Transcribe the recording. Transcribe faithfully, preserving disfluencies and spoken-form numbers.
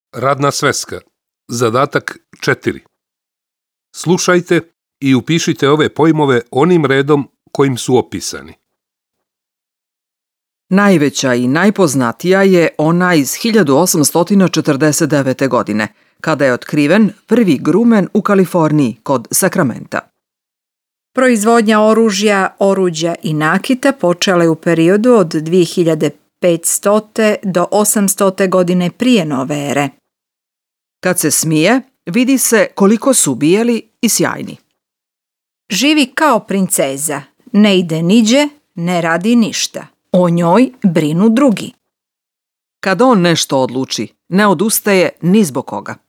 Radna sveska. Zadatak četiri. Slušajte i upišite ove pojmove onim redom kojim su opisani. Najveća i najpoznatija je ona iz hiljadu osamsto četrdeset devete. godine, kada je otkriven prvi grumen u Kaliforniji kod Sakramenta. Proizvodnja oružja, oruđa i nakita počela je u periodu od dve hiljade petstote. do osamstote. godine prije nove ere. Kad se smije, vidi se koliko su bijeli i sjajni. Živi kao princeza, ne ide niđe, ne radi ništa. O njoj brinu drugi. Kad on nešto odluči, ne odustaje ni zbog koga.